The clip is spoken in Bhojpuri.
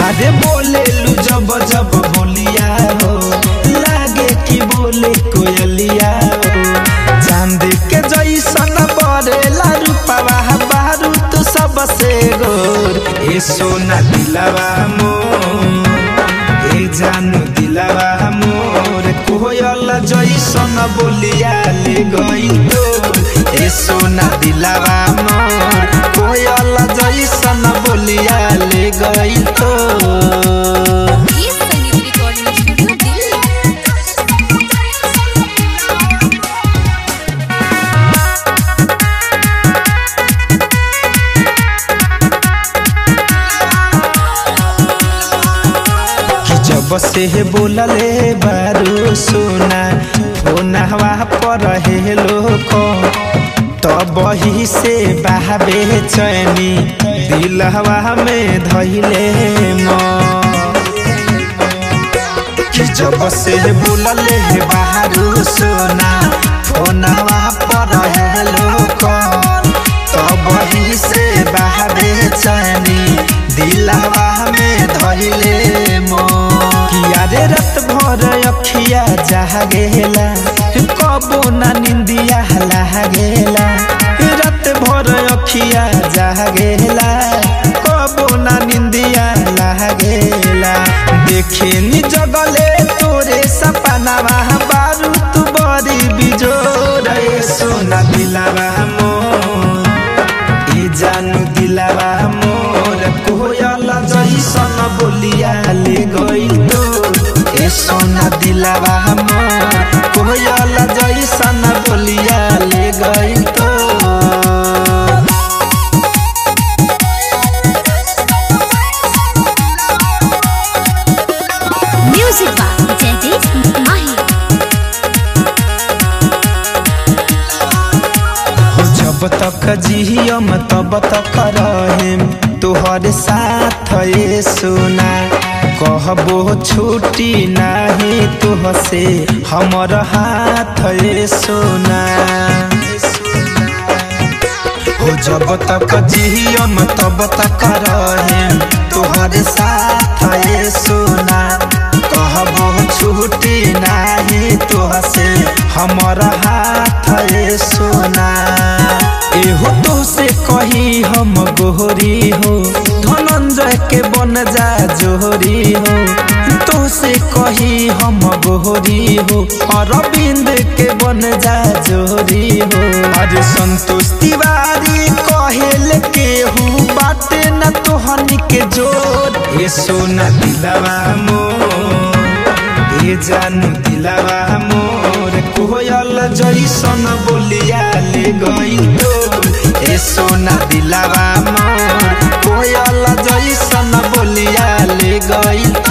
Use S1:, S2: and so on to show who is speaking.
S1: अरे बोले लू जब जब बोलिया हो लागे कि बोले कोयलिया हो चांद के जैसन बरेला रूपवा बारू तो सबसे गोर ए सोना दिलवा मोर ए जानू दिलवा मोर कोयल जैसन बोलिया ले गई तो ए सोना दिलवा मोर कोयल जैसन बोलिया ले गई तो जब से बोलले बारू सोना फोनवा पर हेलो को तब ही से बहाबे चैनी दिलवा में धइले जब से बोलले बारू सोना फोनवा पर हेलो को तब ही से बहाबे चैनी दिलवा में धइले रात भर अखिया जागेला कबो ना निंदिया लागेला रात भर अखिया जागेला कबो ना निंदिया लागेला देखे नी जगले तोरे सपनावा बारू तू बड़ी बिजोर सोना दिलवा मोर ए जानू दिलवा मोर कोयल जैसन बोलिया ले गई तो ए सोना दिलवा मोर कोयल जैसन बोलिया ले गई तो
S2: म्यूजिक बाय जयदीप माही
S1: जब तक जियम तब तक रहेम तोहर साथ ए सोना कहबो छूटी नहीं तुहसे हमर हाथ ए सोना हो जब तक जियम तब तक रहेम तोहर साथ ए सोना कहबो छूटी नहीं तुहसे हमर हाथ ए सोना एहो तो से कही हम गोहरी हो धनंजय के बन जा जोहरी हो तो से कही हम गोहरी हो अरविंद के बन जा जोहरी हो अरे संतोष तिवारी कहेल के हूँ बाटे न तोहन के जोर ए सोना दिलवा मोर ए जानू दिलवा मोर कोयल जैसन बोलिया ले गई तो ए सोना दिलवा मोर कोयल जैसन बोलिया ले गई।